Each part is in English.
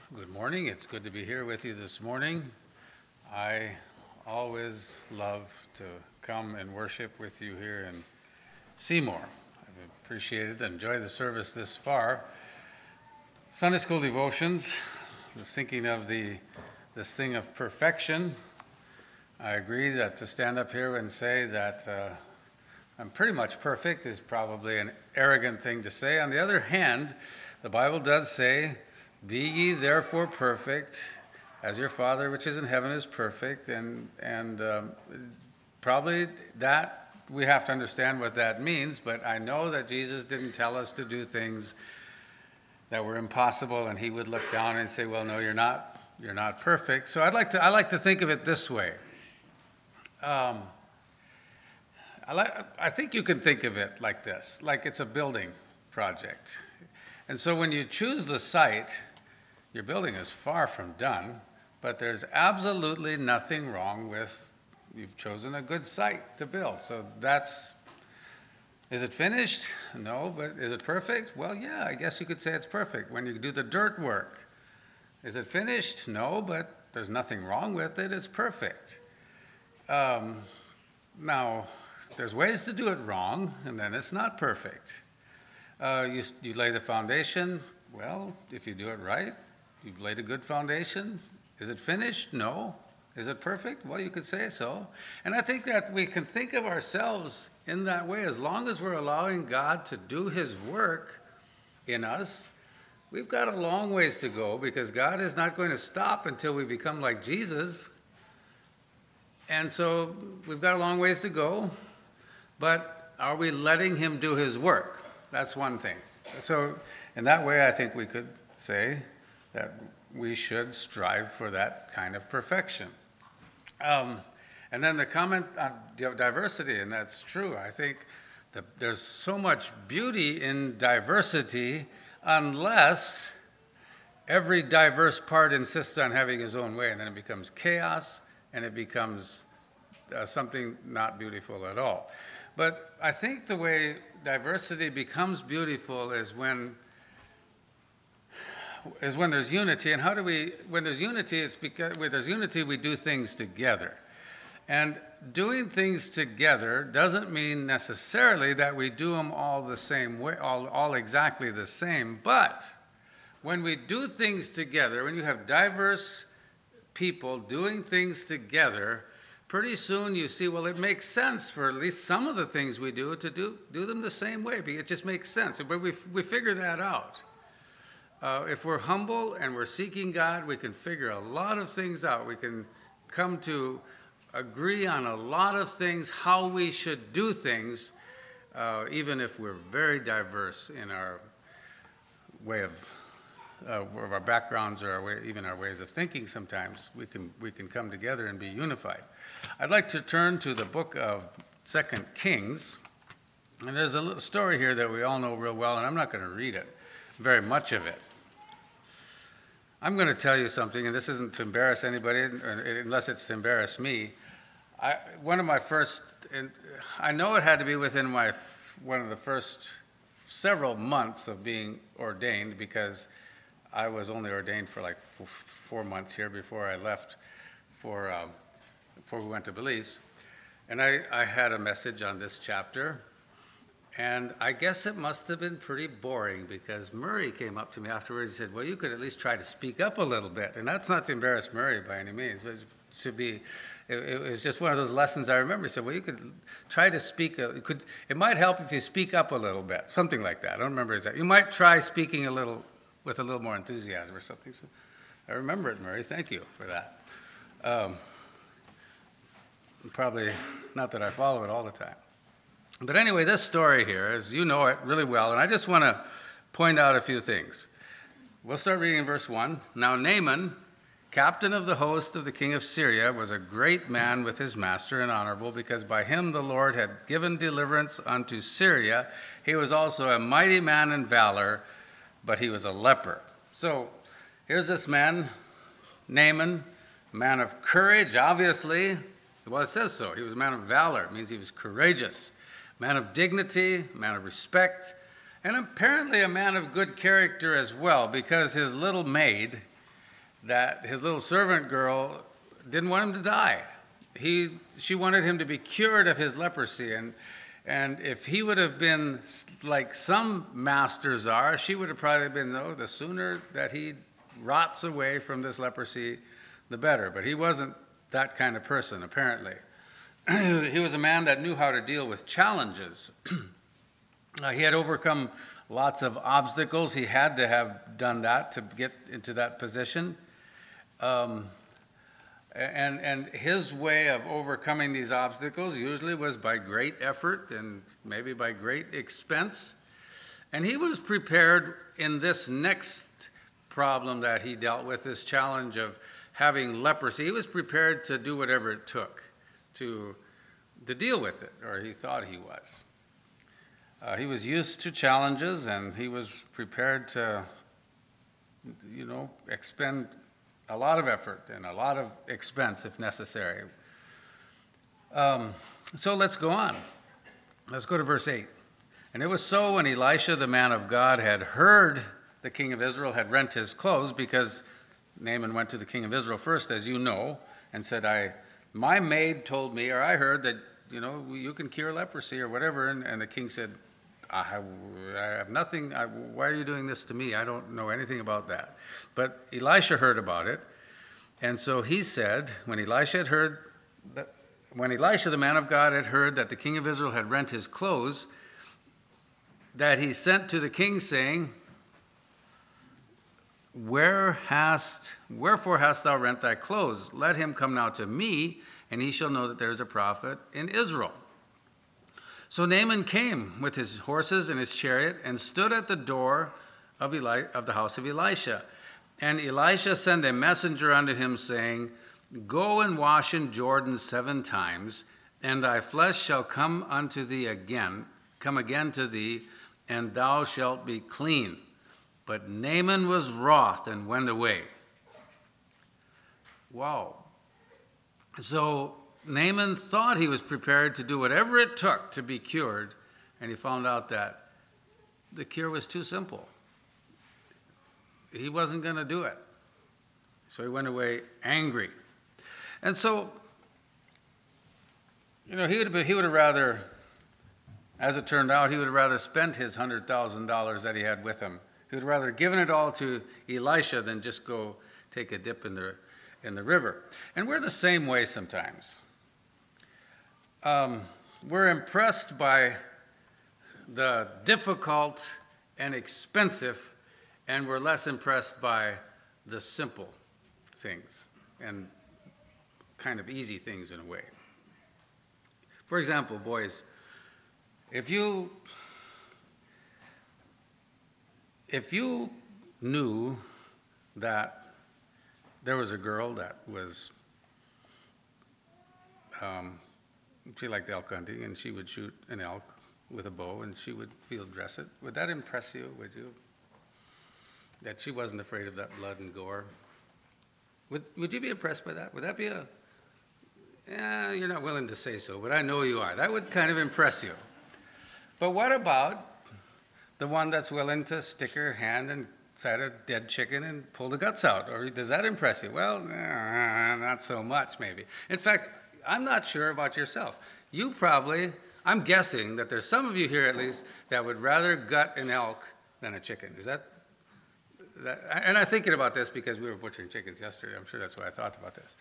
Good morning. It's good to be here with you this morning. I always love to come and worship with you here in Seymour. I've appreciated and enjoyed the service this far. Sunday school devotions. I was thinking of this thing of perfection. I agree that to stand up here and say that I'm pretty much perfect is probably an arrogant thing to say. On the other hand, the Bible does say, "Be ye therefore perfect, as your Father which is in heaven is perfect," and probably that we have to understand what that means. But I know that Jesus didn't tell us to do things that were impossible, and he would look down and say, "Well, no, you're not perfect." So I like to think of it this way. I think you can think of it like this, like it's a building project. And so when you choose the site, your building is far from done, but there's absolutely nothing wrong with you've chosen a good site to build. So is it finished? No, but is it perfect? Well, yeah, I guess you could say it's perfect. When you do the dirt work, is it finished? No, but there's nothing wrong with it. It's perfect. Now, there's ways to do it wrong, and then it's not perfect. You lay the foundation. Well, if you do it right, you've laid a good foundation. Is it finished? No. Is it perfect? Well, you could say so. And I think that we can think of ourselves in that way. As long as we're allowing God to do his work in us, we've got a long ways to go, because God is not going to stop until we become like Jesus. And so we've got a long ways to go, but are we letting him do his work? That's one thing. So in that way, I think we could say that we should strive for that kind of perfection. And then the comment on diversity, and that's true. I think that there's so much beauty in diversity unless every diverse part insists on having his own way, and then it becomes chaos, and it becomes something not beautiful at all. But I think the way diversity becomes beautiful is when there's unity. And when there's unity, it's because when there's unity, we do things together. And doing things together doesn't mean necessarily that we do them all the same way, all exactly the same. But when we do things together, when you have diverse people doing things together, pretty soon you see, well, it makes sense for at least some of the things we do to do them the same way. It just makes sense. But we figure that out. If we're humble and we're seeking God, we can figure a lot of things out. We can come to agree on a lot of things, how we should do things, even if we're very diverse in our way of our backgrounds or even our ways of thinking. Sometimes we can come together and be unified. I'd like to turn to the book of 2 Kings, and there's a little story here that we all know real well, and I'm not going to read it, very much of it. I'm going to tell you something, and this isn't to embarrass anybody, unless it's to embarrass me. One of my first, and I know it had to be within one of the first several months of being ordained, because I was only ordained for like 4 months here before I left before we went to Belize. And I had a message on this chapter, and I guess it must have been pretty boring, because Murray came up to me afterwards and said, "Well, you could at least try to speak up a little bit." And that's not to embarrass Murray by any means, but it was just one of those lessons I remember. He said, "Well, you could try to speak, it might help if you speak up a little bit," something like that. I don't remember exactly. "You might try speaking with a little more enthusiasm," or something. So I remember it, Murray. Thank you for that. Probably not that I follow it all the time. But anyway, this story here, as you know it really well, and I just want to point out a few things. We'll start reading in verse 1. "Now Naaman, captain of the host of the king of Syria, was a great man with his master and honorable, because by him the Lord had given deliverance unto Syria. He was also a mighty man in valor, but he was a leper." So here's this man, Naaman, a man of courage, obviously. Well, it says so. He was a man of valor. It means he was courageous. Man of dignity, man of respect, and apparently a man of good character as well, because his little maid that his little servant girl didn't want him to die. She wanted him to be cured of his leprosy, and if he would have been like some masters are, she would have probably been, the sooner that he rots away from this leprosy, the better. But he wasn't that kind of person, apparently. He was a man that knew how to deal with challenges. He had overcome lots of obstacles. He had to have done that to get into that position. And his way of overcoming these obstacles usually was by great effort and maybe by great expense. And he was prepared in this next problem that he dealt with, this challenge of having leprosy. He was prepared to do whatever it took to deal with it, or he thought he was. He was used to challenges, and he was prepared to, expend a lot of effort and a lot of expense if necessary. So let's go on. Let's go to verse 8. And it was so when Elisha, the man of God, had heard the king of Israel had rent his clothes, because Naaman went to the king of Israel first, as you know, and said, my maid told me, or I heard that, you can cure leprosy or whatever. And the king said, I have nothing. Why are you doing this to me? I don't know anything about that. But Elisha heard about it. And so he said, when Elisha the man of God had heard that the king of Israel had rent his clothes, that he sent to the king saying, wherefore hast thou rent thy clothes? Let him come now to me, and he shall know that there is a prophet in Israel. So Naaman came with his horses and his chariot and stood at the door of the house of Elisha. And Elisha sent a messenger unto him, saying, go and wash in Jordan 7 times, and thy flesh shall come again to thee, and thou shalt be clean. But Naaman was wroth and went away. Wow. So Naaman thought he was prepared to do whatever it took to be cured, and he found out that the cure was too simple. He wasn't going to do it. So he went away angry. And so, he would have rather, as it turned out, he would have rather spent his $100,000 that he had with him. He would have rather given it all to Elisha than just go take a dip in the river. And we're the same way sometimes. We're impressed by the difficult and expensive, and we're less impressed by the simple things and kind of easy things in a way. For example, boys, if you knew that there was a girl that was, she liked elk hunting, and she would shoot an elk with a bow, and she would field dress it, would that impress you, would you? That she wasn't afraid of that blood and gore? Would you be impressed by that? Would that be you're not willing to say so, but I know you are. That would kind of impress you. But what about the one that's willing to stick her hand inside a dead chicken and pull the guts out? Or does that impress you? Well, not so much, maybe. In fact, I'm not sure about yourself. You probably, I'm guessing that there's some of you here at least that would rather gut an elk than a chicken. Is that? And I'm thinking about this because we were butchering chickens yesterday. I'm sure that's why I thought about this.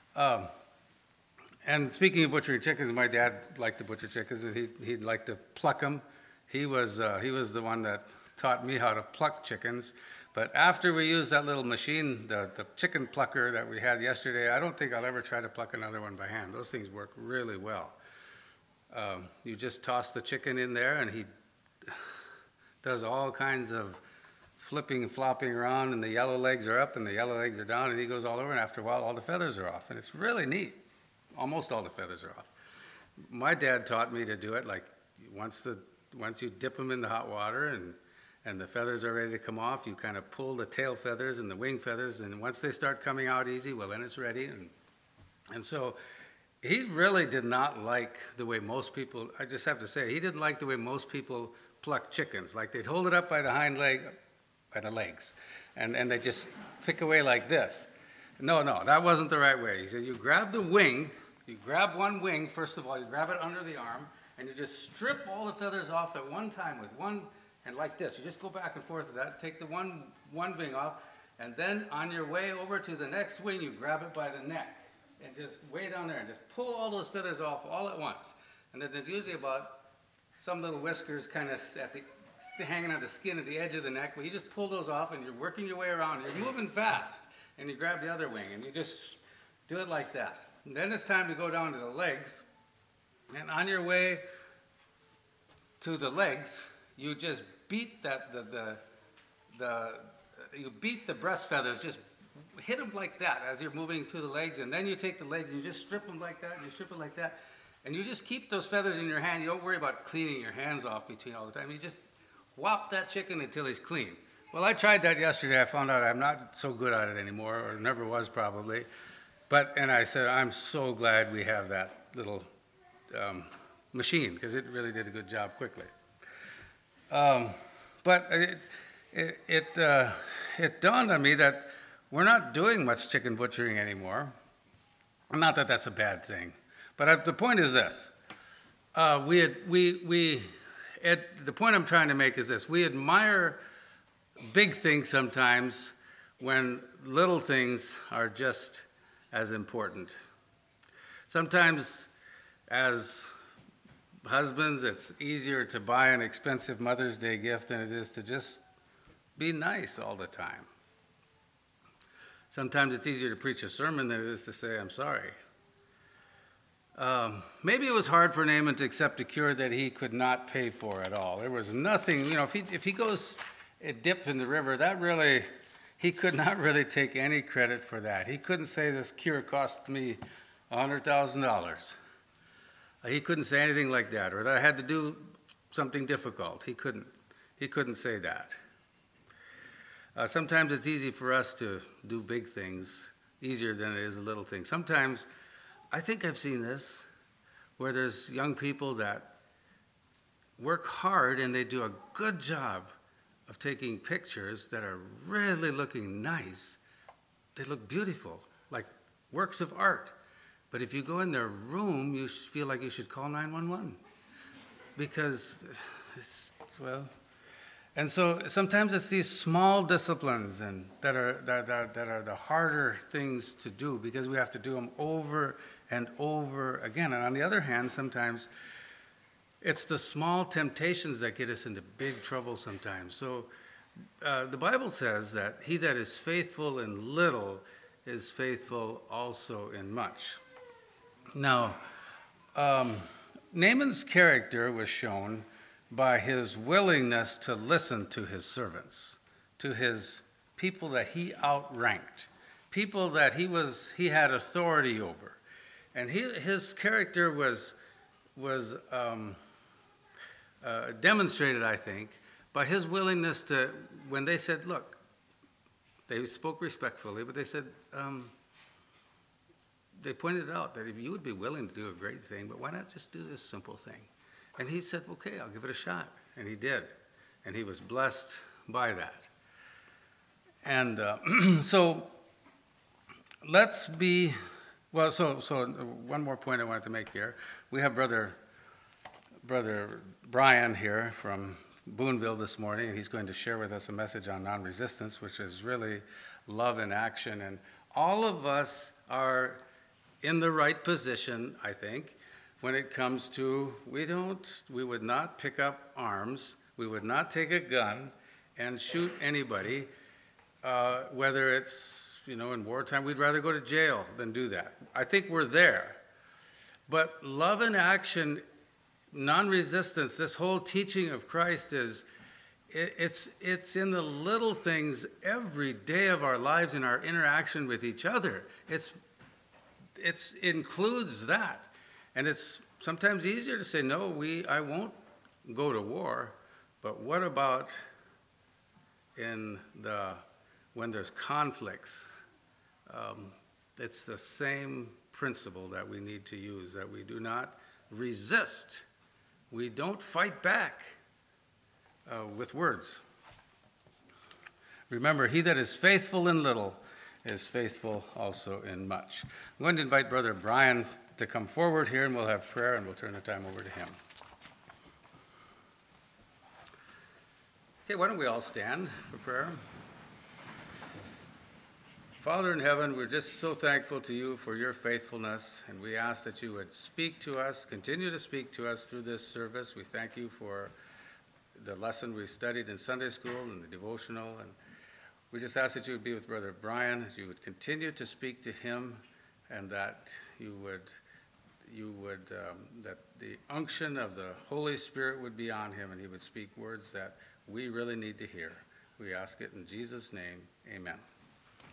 And speaking of butchering chickens, my dad liked to butcher chickens, and he'd like to pluck them. He was the one that taught me how to pluck chickens. But after we used that little machine, the chicken plucker that we had yesterday, I don't think I'll ever try to pluck another one by hand. Those things work really well. You just toss the chicken in there, and he does all kinds of flipping and flopping around, and the yellow legs are up and the yellow legs are down, and he goes all over, and after a while all the feathers are off, and it's really neat. Almost all the feathers are off. My dad taught me to do it like once you dip them in the hot water and the feathers are ready to come off, you kind of pull the tail feathers and the wing feathers, and once they start coming out easy, well, then it's ready. And so he really did not like the way most people, I just have to say, he didn't like the way most people pluck chickens. Like they'd hold it up by the hind leg, by the legs, and they just pick away like this. No, that wasn't the right way. He said, you grab the wing, you grab one wing, first of all, you grab it under the arm, and you just strip all the feathers off at one time with one, and like this. You just go back and forth with that, take the one wing off, and then on your way over to the next wing, you grab it by the neck, and just way down there, and just pull all those feathers off all at once. And then there's usually about some little whiskers kind of hanging on the skin at the edge of the neck, but you just pull those off, and you're working your way around. You're moving fast, and you grab the other wing, and you just do it like that. And then it's time to go down to the legs, and on your way to the legs, you just beat you beat the breast feathers, just hit them like that as you're moving to the legs, and then you take the legs and you just strip them like that, and you strip it like that, and you just keep those feathers in your hand. You don't worry about cleaning your hands off between all the time. You just whop that chicken until he's clean. Well, I tried that yesterday. I found out I'm not so good at it anymore, or never was probably. And I said, I'm so glad we have that little machine, because it really did a good job quickly. But it dawned on me that we're not doing much chicken butchering anymore. Not that that's a bad thing, but the point is this: the point I'm trying to make is this: we admire big things sometimes when little things are just as important. Sometimes, as husbands, it's easier to buy an expensive Mother's Day gift than it is to just be nice all the time. Sometimes it's easier to preach a sermon than it is to say, I'm sorry. Maybe it was hard for Naaman to accept a cure that he could not pay for at all. There was nothing, if he goes dip in the river, he could not really take any credit for that. He couldn't say this cure cost me $100,000. He couldn't say anything like that, or that I had to do something difficult. He couldn't say that. Sometimes it's easy for us to do big things, easier than it is a little thing. Sometimes, I think I've seen this, where there's young people that work hard and they do a good job of taking pictures that are really looking nice. They look beautiful, like works of art. But if you go in their room, you feel like you should call 911, because and so sometimes it's these small disciplines that are the harder things to do, because we have to do them over and over again. And on the other hand, sometimes it's the small temptations that get us into big trouble sometimes. So the Bible says that he that is faithful in little is faithful also in much. Now, Naaman's character was shown by his willingness to listen to his servants, to his people that he outranked, people that he had authority over. And his character was demonstrated, I think, by his willingness to, when they said, look, they spoke respectfully, but they said, they pointed out that if you would be willing to do a great thing, but why not just do this simple thing? And he said, okay, I'll give it a shot. And he did. And he was blessed by that. And so let's be, so one more point I wanted to make here. We have Brother Brian here from Boonville this morning, and he's going to share with us a message on non-resistance, which is really love in action. And all of us are in the right position, I think, when it comes to, we would not pick up arms, we would not take a gun and shoot anybody, whether it's, in wartime. We'd rather go to jail than do that. I think we're there. But love in action, non-resistance, this whole teaching of Christ it's in the little things every day of our lives, in our interaction with each other. It includes that. And it's sometimes easier to say, no, I won't go to war. But what about when there's conflicts? It's the same principle that we need to use, that we do not resist. We don't fight back with words. Remember, he that is faithful in little is faithful also in much. I'm going to invite Brother Brian to come forward here, and we'll have prayer, and we'll turn the time over to him. Okay, why don't we all stand for prayer? Father in heaven, we're just so thankful to you for your faithfulness, and we ask that you would speak to us, continue to speak to us through this service. We thank you for the lesson we studied in Sunday school and the devotional, and we just ask that you would be with Brother Brian, that you would continue to speak to him, and that that the unction of the Holy Spirit would be on him, and he would speak words that we really need to hear. We ask it in Jesus' name, amen.